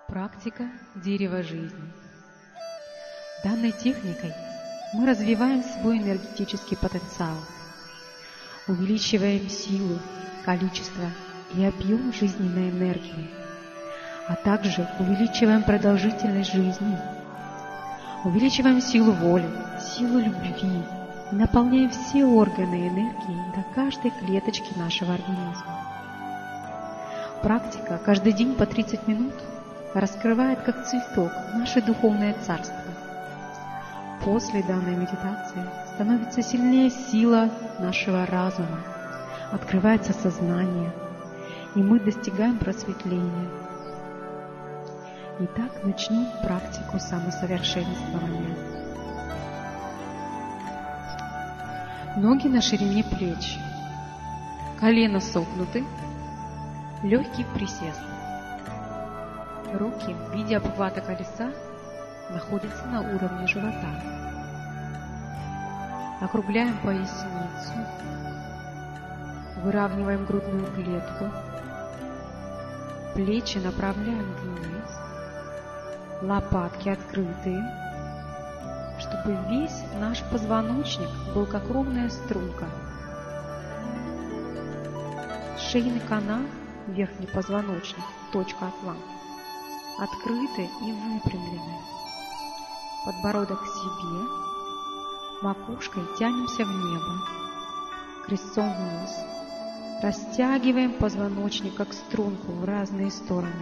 Практика дерева жизни. Данной техникой мы развиваем свой энергетический потенциал, увеличиваем силу, количество и объем жизненной энергии, а также увеличиваем продолжительность жизни, увеличиваем силу воли, силу любви и наполняем все органы энергией до каждой клеточки нашего организма. Практика каждый день по 30 минут раскрывает как цветок наше духовное царство. После данной медитации становится сильнее сила нашего разума, открывается сознание, и мы достигаем просветления. Итак, начнем практику самосовершенствования. Ноги на ширине плеч, колено согнуты, легкий присест. Руки в виде обхвата колеса находятся на уровне живота. Округляем поясницу, выравниваем грудную клетку, плечи направляем вниз, лопатки открытые, чтобы весь наш позвоночник был как ровная струнка. Шейный канал, верхний позвоночник, точка отла, открыты и выпрямлены. Подбородок к себе, макушкой тянемся в небо, крестцом вниз. Растягиваем позвоночник как струнку в разные стороны.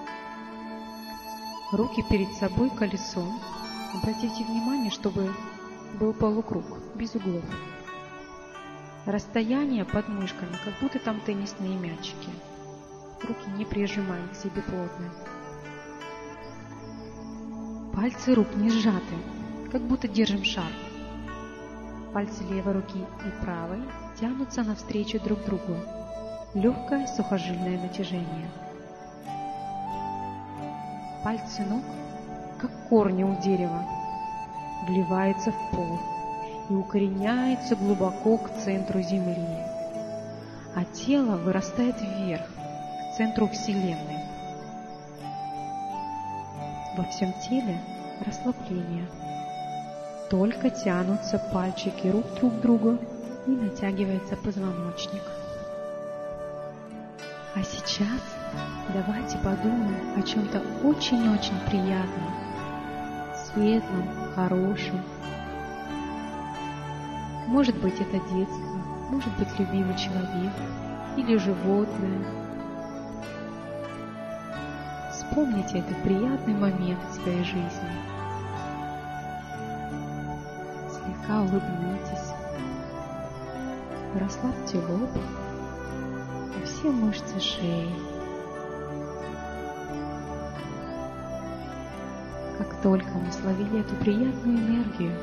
Руки перед собой колесом. Обратите внимание, чтобы был полукруг, без углов. Расстояние под мышками, как будто там теннисные мячики. Руки не прижимаем к себе плотно. Пальцы рук не сжаты, как будто держим шар. Пальцы левой руки и правой тянутся навстречу друг другу. Легкое сухожильное натяжение. Пальцы ног, как корни у дерева, вливаются в пол и укореняются глубоко к центру земли, а тело вырастает вверх, к центру Вселенной. Во всем теле расслабление. Только тянутся пальчики рук друг к другу и натягивается позвоночник. А сейчас давайте подумаем о чем-то очень-очень приятном, светлом, хорошем. Может быть, это детство, может быть, любимый человек или животное. Вспомните этот приятный момент в своей жизни. Слегка улыбнитесь, расслабьте лоб и все мышцы шеи. Как только мы словили эту приятную энергию,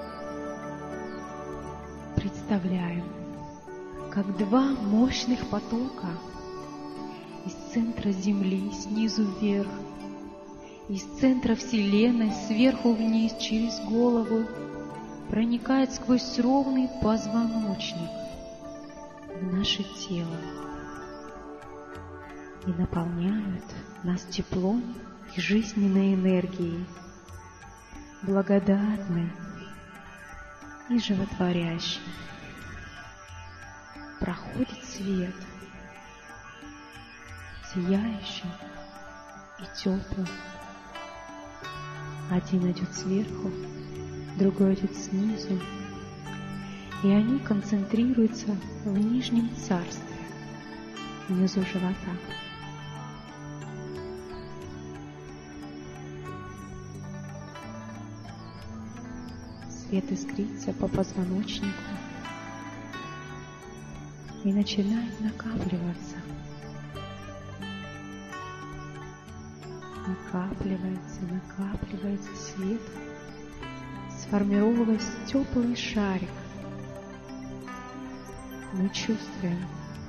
представляем, как два мощных потока из центра Земли снизу вверх, из центра Вселенной сверху вниз через голову проникает сквозь ровный позвоночник в наше тело и наполняют нас теплом и жизненной энергией, благодатной и животворящей. Проходит свет, сияющий и теплый. Один идет сверху, другой идет снизу, и они концентрируются в нижнем царстве, внизу живота. Свет искрится по позвоночнику и начинает накапливаться. Накапливается свет, сформировалась теплый шарик. Мы чувствуем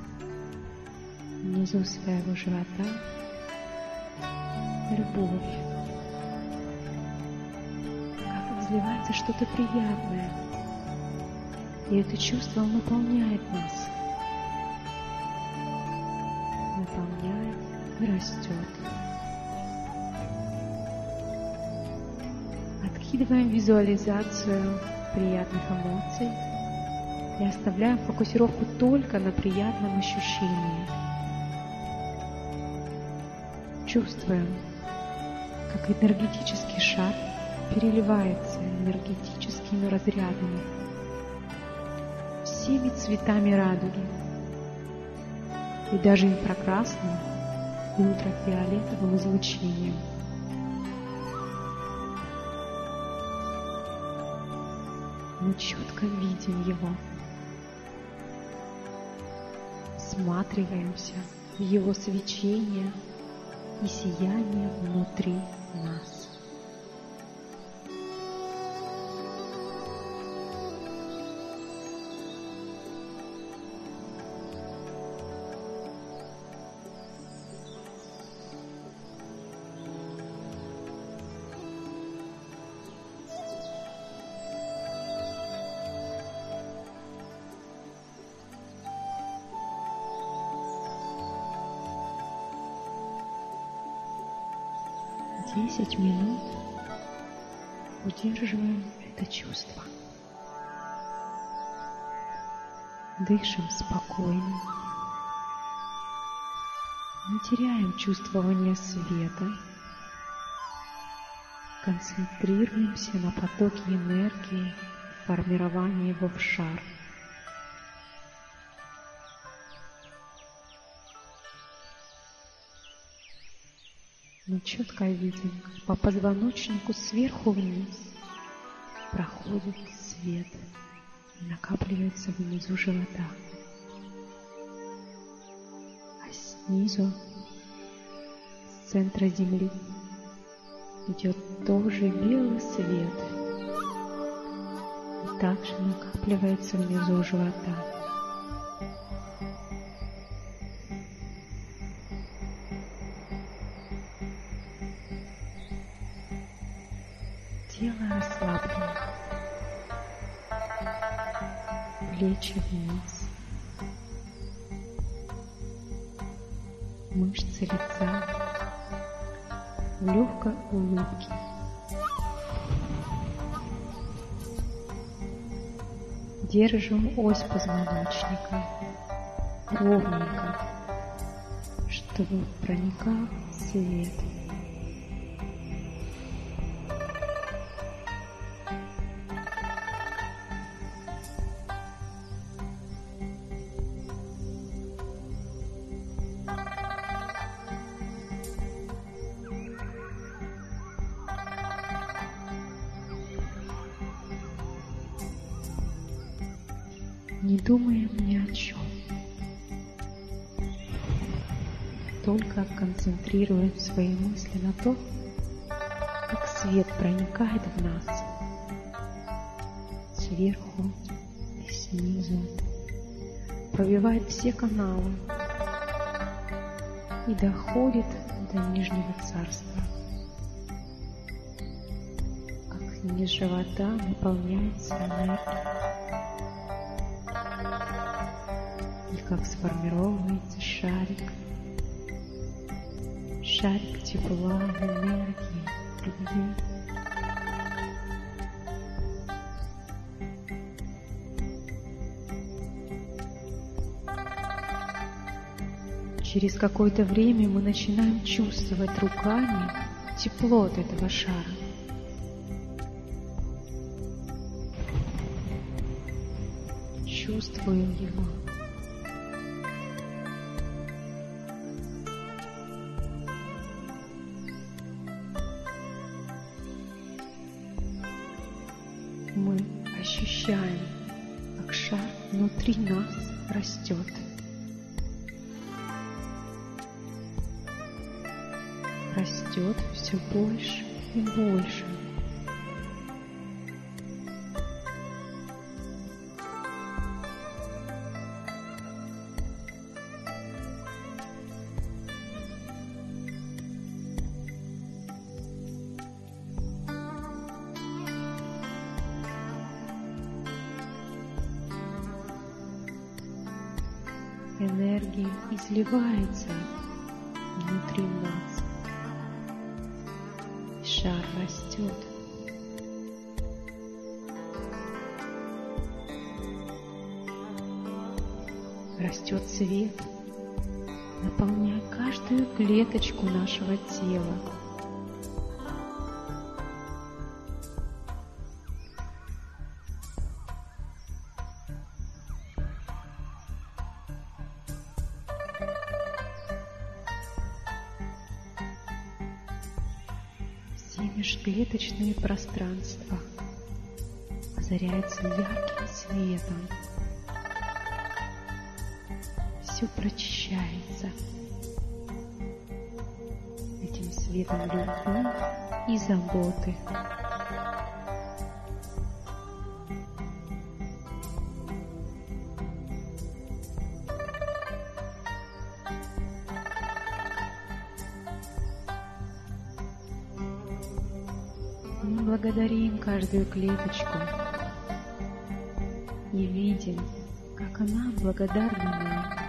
внизу своего живота любовь. Как разливается что-то приятное, и это чувство наполняет нас. Наполняет и растет. Откидываем визуализацию приятных эмоций и оставляем фокусировку только на приятном ощущении. Чувствуем, как энергетический шар переливается энергетическими разрядами, всеми цветами радуги, и даже инфракрасным и ультрафиолетовым излучением. Мы четко видим его, всматриваемся в его свечение и сияние внутри нас. Десять минут удерживаем это чувство. Дышим спокойно. Не теряем чувствование света. Концентрируемся на потоке энергии, формирования его в шар. Мы четко видим, как по позвоночнику сверху вниз проходит свет и накапливается внизу живота. А снизу, с центра земли, идет тоже белый свет и также накапливается внизу живота. Тело расслаблено, плечи вниз, мышцы лица в легкой улыбке. Держим ось позвоночника ровненько, чтобы проникал свет. Не думаем ни о чем, только концентрируем свои мысли на то, как свет проникает в нас сверху и снизу, пробивает все каналы и доходит до Нижнего Царства, как низ живота наполняется энергией. И как сформировывается шарик тепла, энергии, любви. Через какое-то время мы начинаем чувствовать руками тепло от этого шара. Чувствуем его. Мы ощущаем, как шар внутри нас растет. Растет все больше и больше. Энергия изливается внутри нас. Шар растет. растет свет, наполняя каждую клеточку нашего тела. Все межклеточные пространства озаряются ярким светом. Все прочищается этим светом любви и заботы. Мы благодарим каждую клеточку и видим, как она благодарна нам.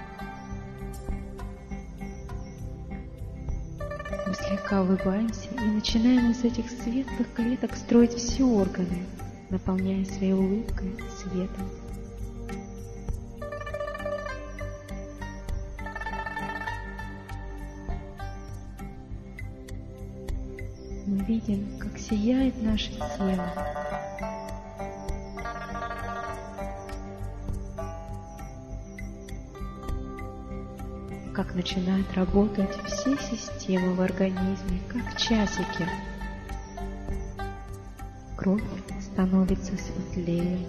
Мы слегка улыбаемся и начинаем из этих светлых клеток строить все органы, наполняя своей улыбкой и светом. Мы видим, как сияет наше тело. Как начинают работать все системы в организме, как часики. Кровь становится светлее,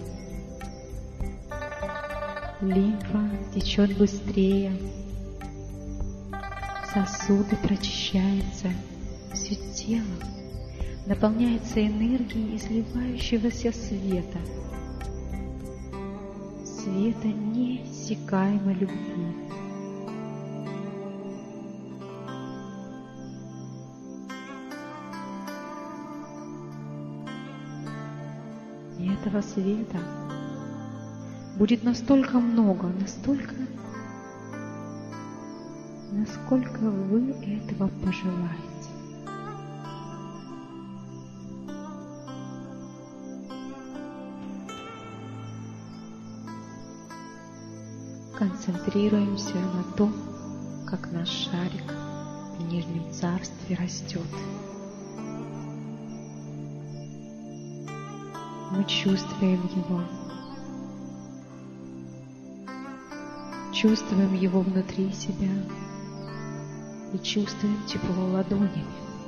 лимфа течет быстрее, сосуды прочищаются, все тело наполняется энергией изливающегося света, света неиссякаемой любви. И этого света будет настолько много, насколько вы этого пожелаете. Концентрируемся на том, как наш шарик в Нижнем Царстве растет. Мы чувствуем его внутри себя и чувствуем тепло ладонями.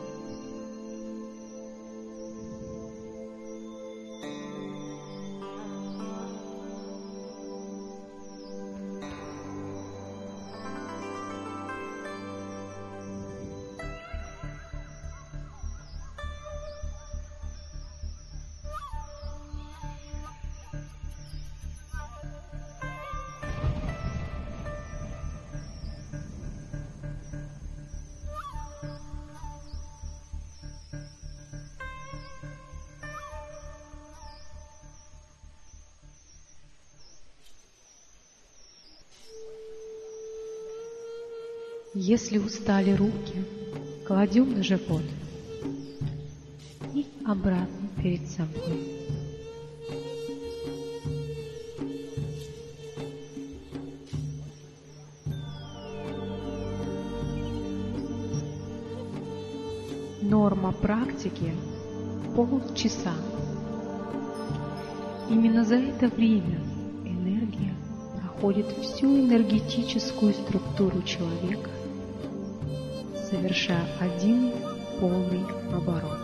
Если устали руки, кладем на живот и обратно перед собой. Норма практики – полчаса. Именно за это время энергия проходит всю энергетическую структуру человека, совершая один полный оборот.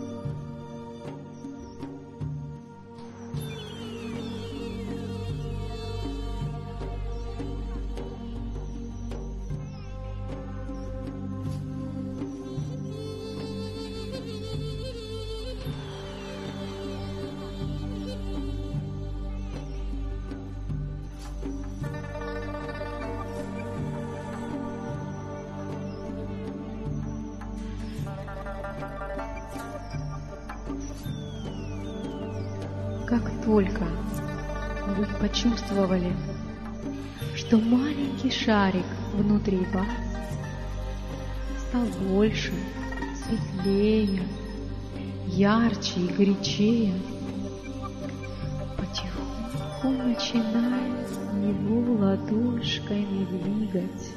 Как только вы почувствовали, что маленький шарик внутри вас стал больше, светлее, ярче и горячее, потихоньку он начинает его ладошками двигать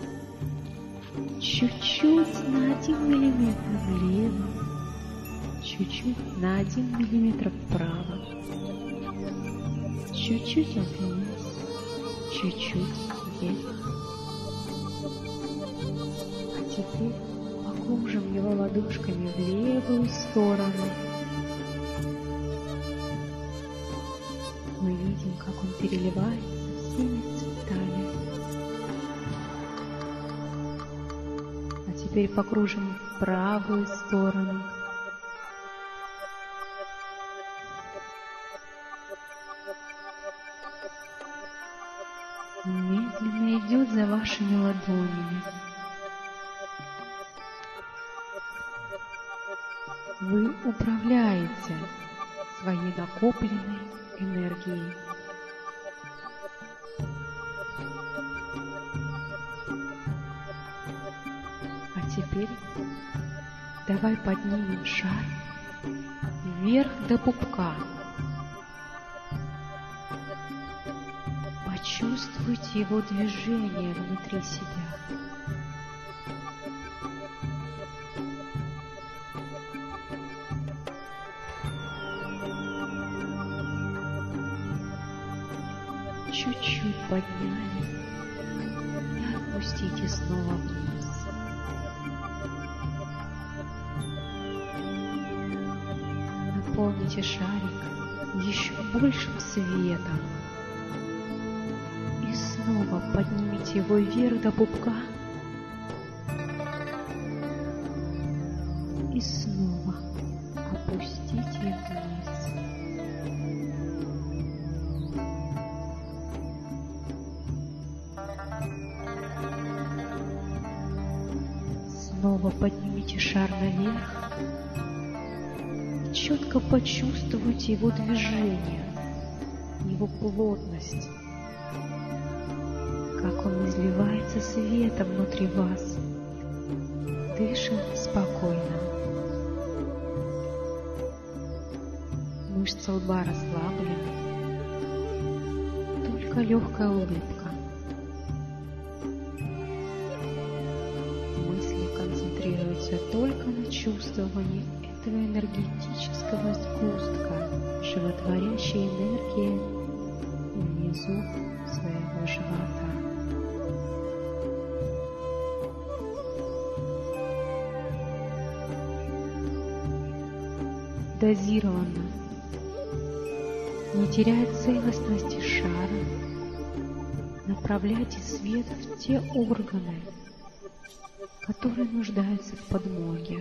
чуть-чуть на 1 миллиметр влево, чуть-чуть на 1 миллиметр вправо, чуть-чуть вниз, чуть-чуть вверх. А теперь покружим его ладошками в левую сторону. Мы видим, как он переливается всеми цветами. А теперь покружим в правую сторону. Медленно идет за вашими ладонями. Вы управляете своей накопленной энергией. А теперь давай поднимем шар вверх до пупка. Почувствуйте его движение внутри себя. Чуть-чуть подняли и отпустите снова вниз. Наполните шарик еще большим светом. И снова поднимите его вверх до пупка. И снова опустите вниз. Снова поднимите шар наверх. Четко почувствуйте его движение, его плотность, как он изливается светом внутри вас. Дышим спокойно. Мышцы лба расслаблены, только легкая улыбка. Мысли концентрируются только на чувствовании этого энергетического сгустка, животворящей энергии внизу своего живота. Дозированно, не теряя целостности шара, направляйте свет в те органы, которые нуждаются в подмоге.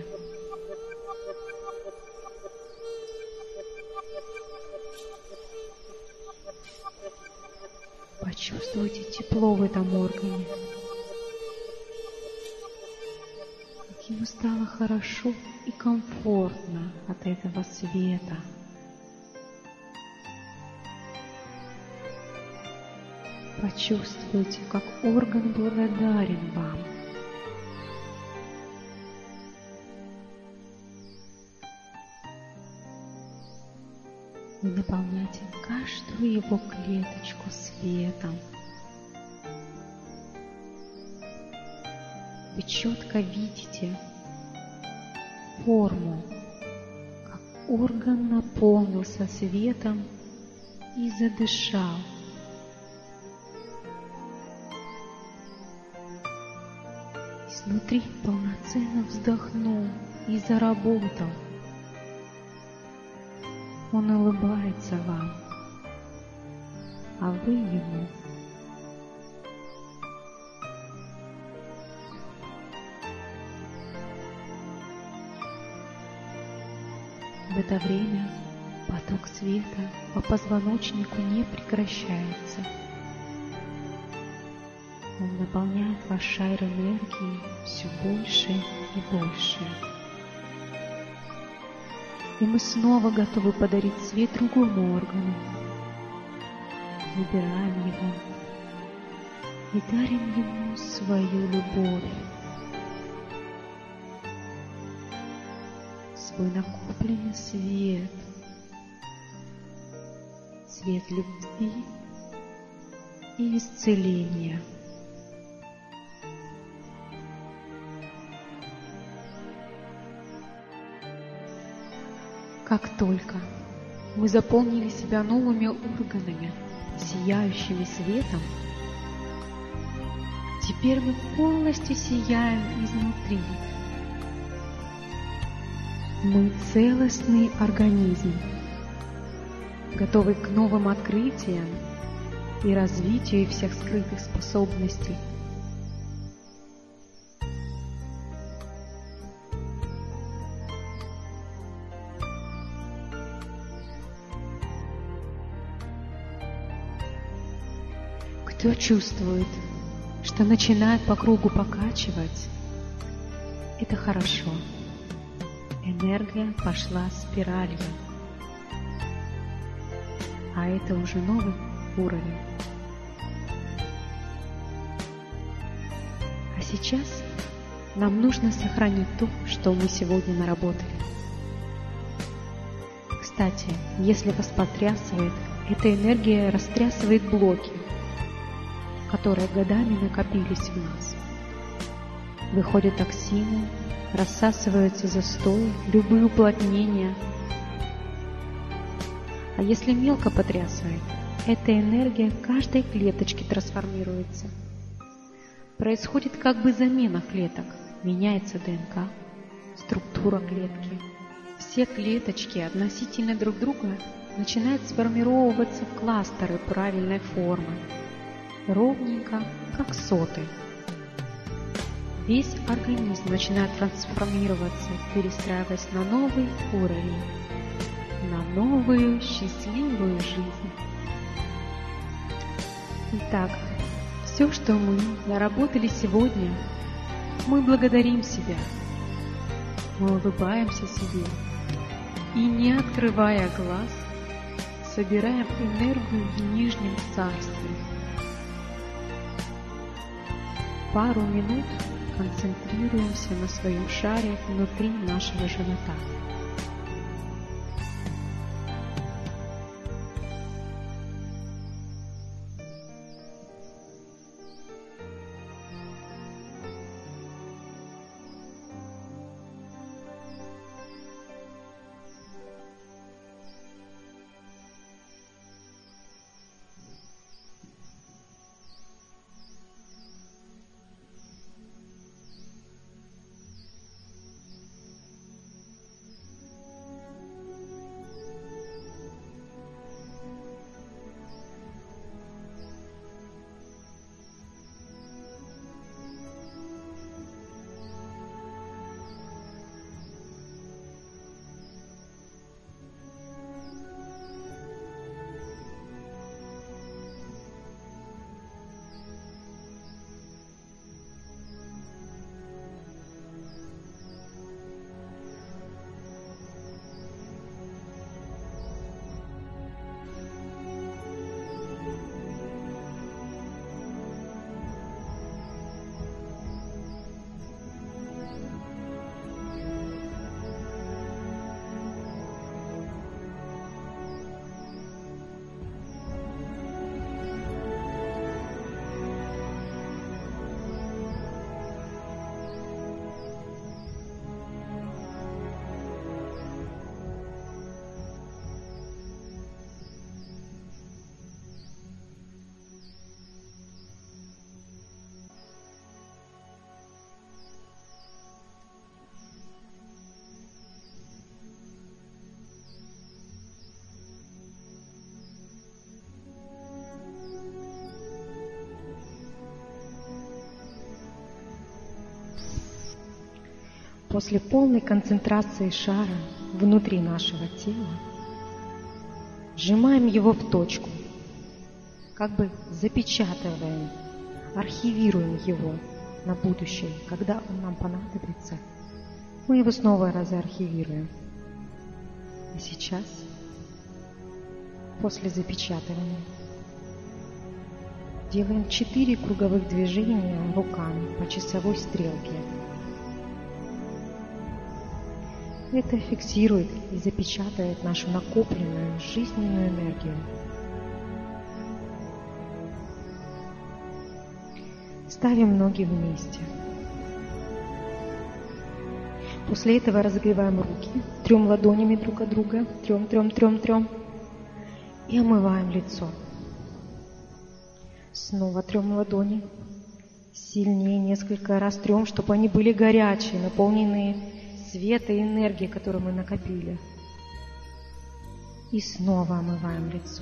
Почувствуйте тепло в этом органе. Как ему стало хорошо и комфортно от этого света. Почувствуйте, как орган благодарен вам. Вы наполняете каждую его клеточку светом. Вы четко видите форму, как орган наполнился светом и задышал. Изнутри полноценно вздохнул и заработал. Он улыбается вам, а вы ему. В это время поток света по позвоночнику не прекращается. Он наполняет ваш шар энергии все больше и больше. И мы снова готовы подарить свет другому органу. Выбираем его и дарим ему свою любовь, свой накопленный свет, свет любви и исцеления. Как только мы заполнили себя новыми органами, сияющими светом, теперь мы полностью сияем изнутри. Мы целостный организм, готовый к новым открытиям и развитию всех скрытых способностей. Кто чувствует, что начинает по кругу покачивать, это хорошо. Энергия пошла спиралью, а это уже новый уровень. А сейчас нам нужно сохранить то, что мы сегодня наработали. Кстати, если вас потрясывает, эта энергия растрясывает блоки, которые годами накопились в нас. Выходят токсины, рассасываются застои, любые уплотнения. А если мелко потрясывает, эта энергия в каждой клеточке трансформируется. Происходит как бы замена клеток, меняется ДНК, структура клетки. Все клеточки относительно друг друга начинают сформировываться в кластеры правильной формы, ровненько, как соты. Весь организм начинает трансформироваться, перестраиваясь на новый уровень, на новую счастливую жизнь. Итак, все, что мы наработали сегодня, мы благодарим себя, мы улыбаемся себе и, не открывая глаз, собираем энергию в Нижнем Царстве. Пару минут концентрируемся на своем шаре внутри нашего живота. После полной концентрации шара внутри нашего тела сжимаем его в точку, как бы запечатываем, архивируем его на будущее. Когда он нам понадобится, мы его снова разархивируем. А сейчас, после запечатывания, делаем 4 круговых движения руками по часовой стрелке. Это фиксирует и запечатает нашу накопленную жизненную энергию. Ставим ноги вместе. После этого разогреваем руки, трем ладонями друг от друга, трем. И омываем лицо. Снова трем ладони. Сильнее несколько раз трем, чтобы они были горячие, наполненные света и энергии, которую мы накопили. И снова омываем лицо.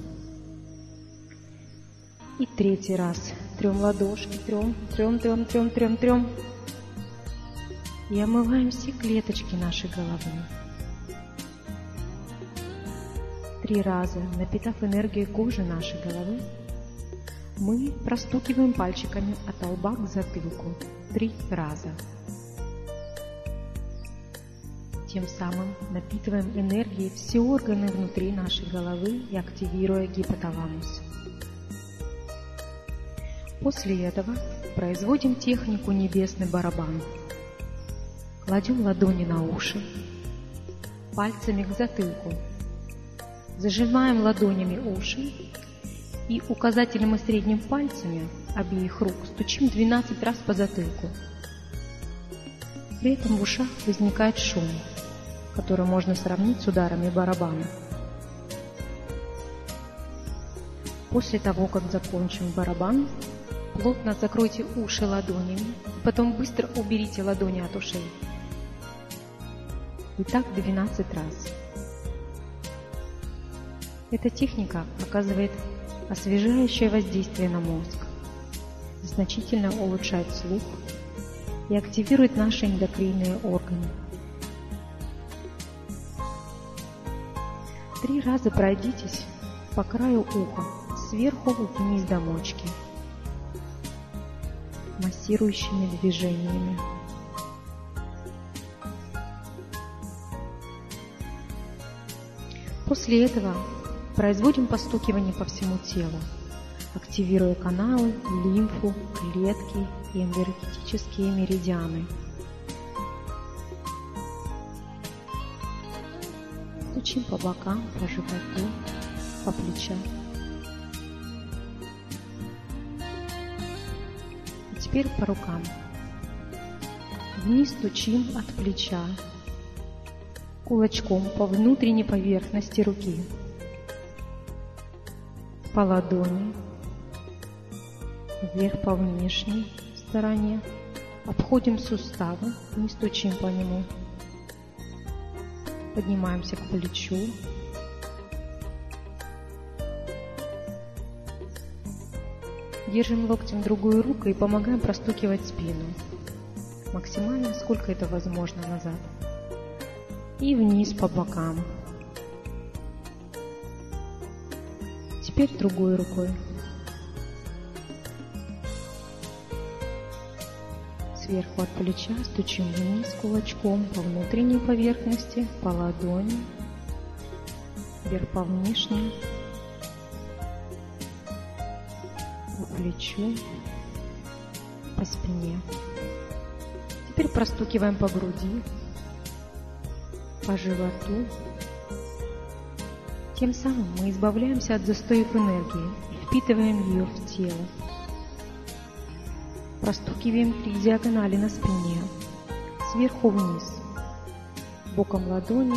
И третий раз. Трем ладошки, трем. И омываем все клеточки нашей головы. 3 раза, напитав энергией кожи нашей головы, мы простукиваем пальчиками от лба к затылку 3 раза. Тем самым напитываем энергией все органы внутри нашей головы и активируя гипоталамус. После этого производим технику небесный барабан. Кладем ладони на уши, пальцами к затылку. Зажимаем ладонями уши и указательным и средним пальцами обеих рук стучим 12 раз по затылку. При этом в ушах возникает шум, который можно сравнить с ударами барабана. После того, как закончим барабан, плотно закройте уши ладонями, потом быстро уберите ладони от ушей. И так 12 раз. Эта техника оказывает освежающее воздействие на мозг, значительно улучшает слух и активирует наши эндокринные органы. 3 раза пройдитесь по краю уха, сверху вниз до мочки, массирующими движениями. После этого производим постукивание по всему телу, активируя каналы, лимфу, клетки и энергетические меридианы. Стучим по бокам, по животу, по плечам. И теперь по рукам. Вниз стучим от плеча, кулачком по внутренней поверхности руки, по ладони, вверх по внешней стороне, обходим суставы, не стучим по нему, поднимаемся к плечу, держим локтем другую руку и помогаем простукивать спину, максимально, сколько это возможно, назад, и вниз по бокам. Теперь другой рукой. Сверху от плеча стучим вниз кулачком по внутренней поверхности, по ладони, вверх по внешней, по плечу, по спине. Теперь простукиваем по груди, по животу. Тем самым мы избавляемся от застоев энергии и впитываем ее в тело. Простукиваем 3 диагонали на спине, сверху вниз, боком ладони,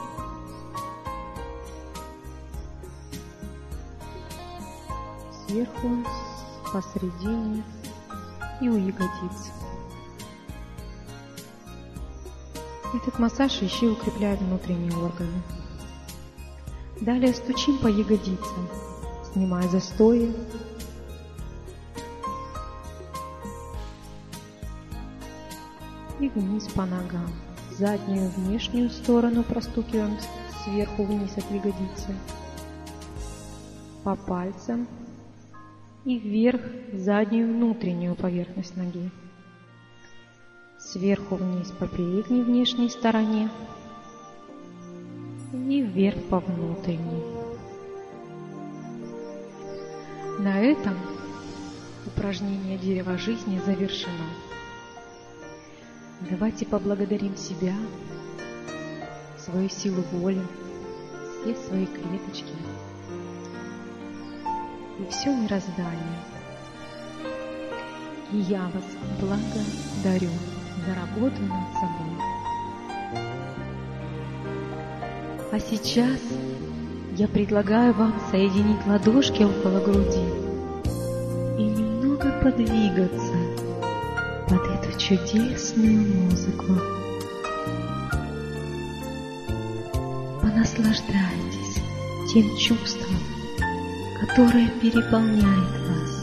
сверху, посередине и у ягодиц. Этот массаж еще укрепляет внутренние органы. Далее стучим по ягодицам, снимая застои. И вниз по ногам. Заднюю внешнюю сторону простукиваем сверху вниз от ягодицы. По пальцам. И вверх заднюю внутреннюю поверхность ноги. Сверху вниз по передней внешней стороне. И вверх по внутренней. На этом упражнение дерева жизни завершено. Давайте поблагодарим себя, свою силу воли, все свои клеточки и все мироздание. И я вас благодарю за работу над собой. А сейчас я предлагаю вам соединить ладошки около груди и немного подвигаться под эту чудесную музыку. Понаслаждайтесь тем чувством, которое переполняет вас.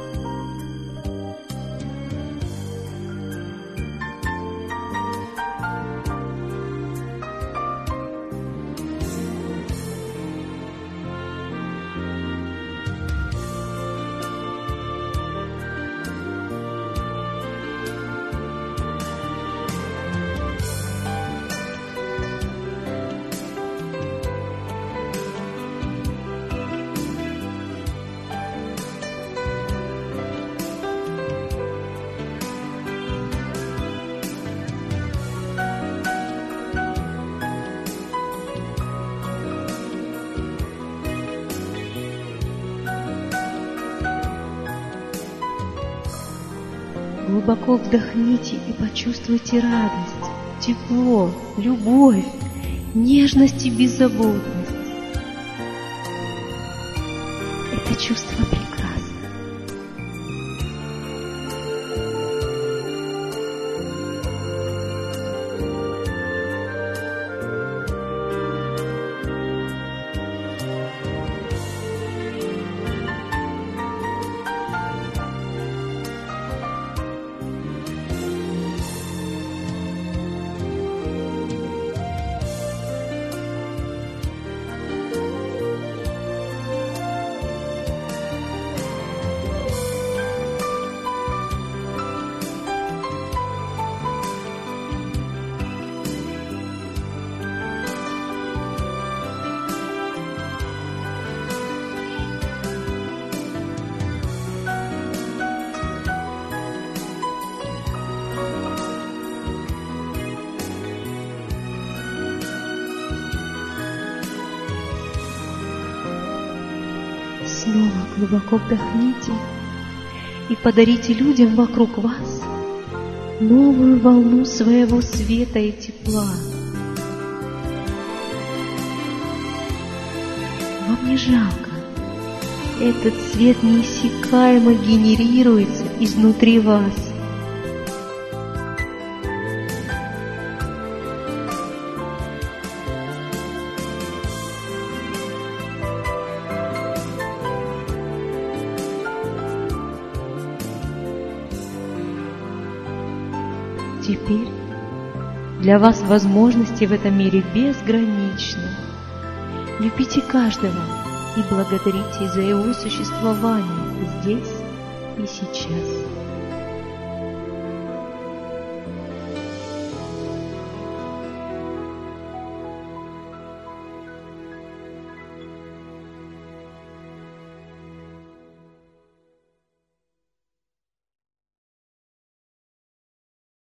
Глубоко вдохните и почувствуйте радость, тепло, любовь, нежность и беззаботность. Это чувство прекрасно. Снова глубоко вдохните и подарите людям вокруг вас новую волну своего света и тепла. Вам не жалко. Этот свет неиссякаемо генерируется изнутри вас. Теперь для вас возможности в этом мире безграничны. Любите каждого и благодарите за его существование здесь и сейчас.